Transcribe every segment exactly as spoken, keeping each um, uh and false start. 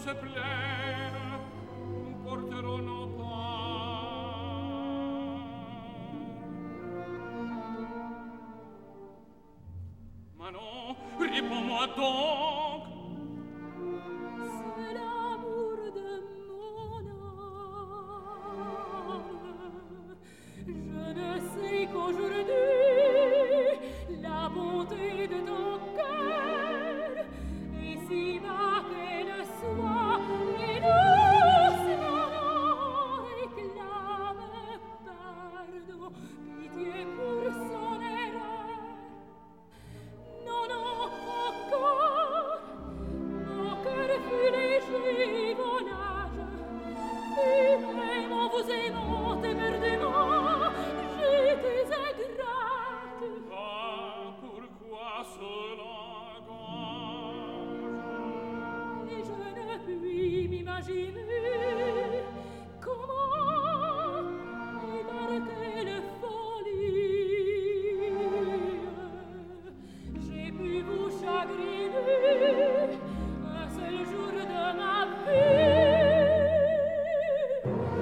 se pleine, nous porterons nos pas. Manon, réponds-moi donc. C'est l'amour de mon âme. Je ne sais qu'aujourd'hui, la bonté de ton cœur est si bas qu'elle soit, et douce maman réclame pardon, pitié pour son erreur. Non, non, encore, mon cœur fut léger, mon âge, et même en vous aimant éperdument, j'étais ingrate. Ah, pourquoi ce langage? Et je ne puis m'imaginer comment et par quelle folie j'ai pu vous chagriner un seul jour de ma vie.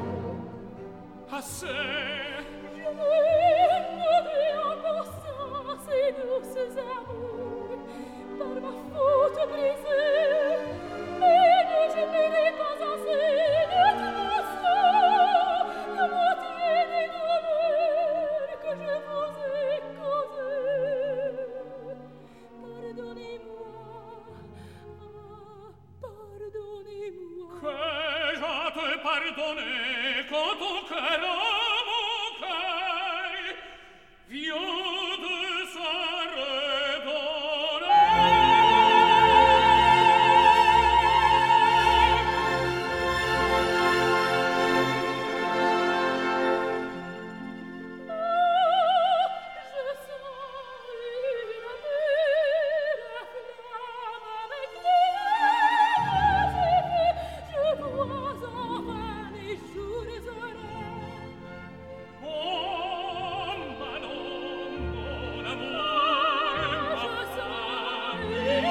Assez. Je n'ai en pensant ces douces amours par ma faute brisée, et ne je n'aurai pas assez de tout ça, la moitié des douleurs que je vous ai causées. Pardonnez-moi, ah, pardonnez-moi. Que-je à te pardonner quand ton cœur, oh, mon cœur, vient de se redonner? Je sens une mûre flamme avec les yeux, je vois enfin les jours heureux. Oh, Manon, mon amour, Je sens c'est une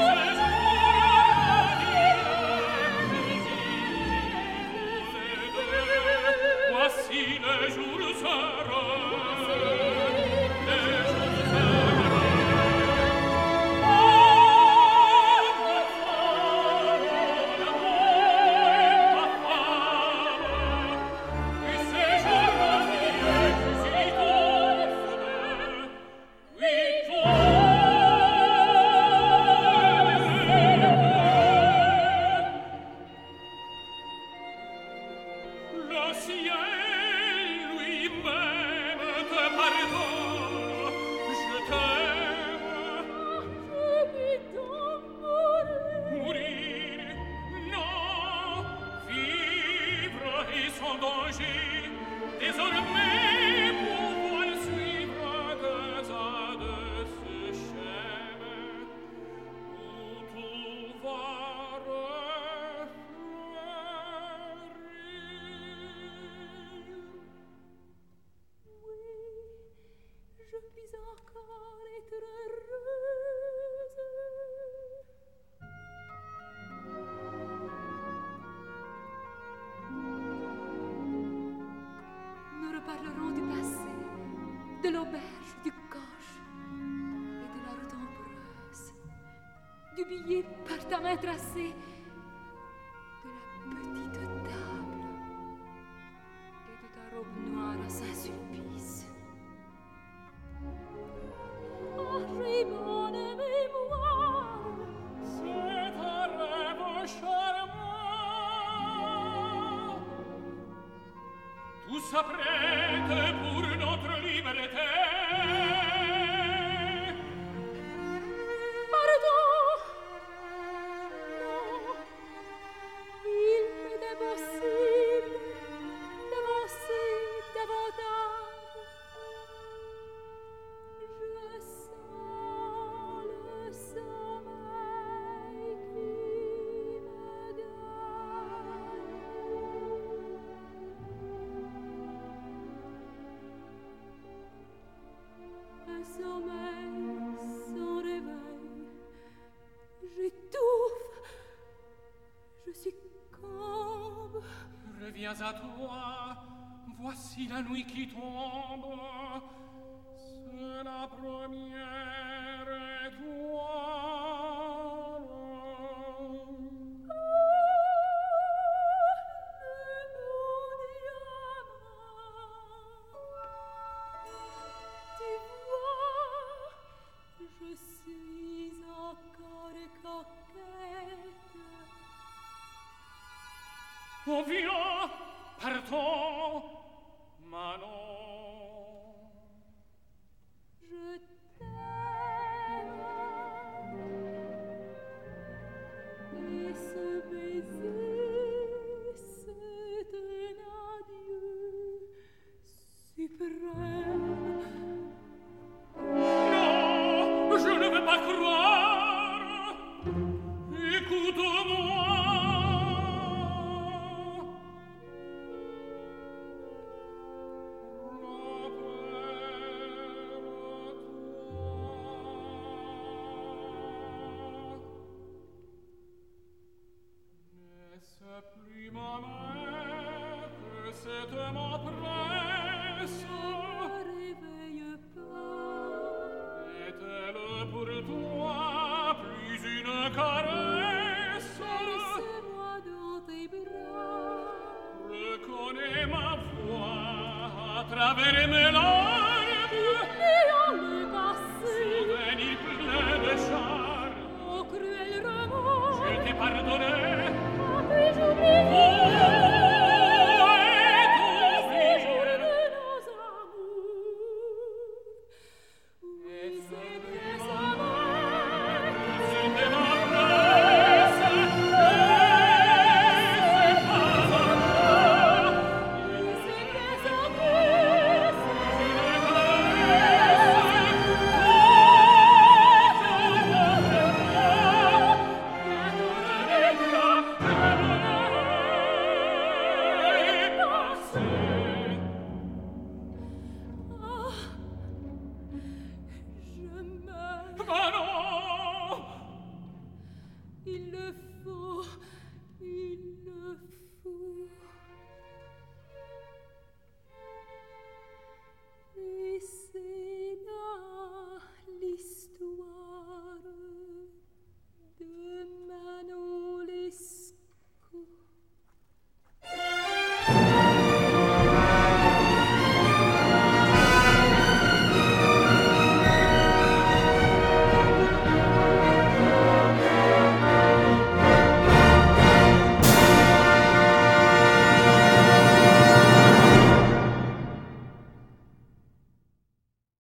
voici les jours heureux, les jours heureux. Oh, ma femme, mon amour, ma femme, et ces jours heureux, si douces, oui, le ciel lui-même te pardonne, je t'aime. je vais donc mourir. Mourir, non, vivre et sans danger, désormais pouvoir suivre deux à deux ce chemin où tout va refleurir. Oui, je puis encore être heureuse. Nous reparlerons du passé, de l'auberge, du coche et de la route ambreuse, du billet par ta main tracé, de la petite table et de ta robe noire à Saint-Sulpice. Oh, j'ai bonne mémoire, C'est un rêve charmant. Tout s'apprête pour notre liberté. pardon. Non, il m'est impossible d'avancer davantage. Je sens le sommeil qui me gagne. Un sommeil sans réveil, j'étouffe, je suis viens à toi, voici la nuit qui tombe, c'est la première étoile. Tu vois, je suis encore coquette. Oh, viens, partons, Manon. Je t'aime. Et ce baiser, c'est un adieu suprême. Non, je ne veux pas croire. Écoute-moi. Plus ma mère que cette m'empresse. Ne réveille pas. Est-elle pour toi plus une caresse? Laisse-moi dans tes bras. Reconnais ma voix à travers mes larmes. Et en le passé, Souvenir plein de charme. oh cruel remords, Je t'ai pardonné.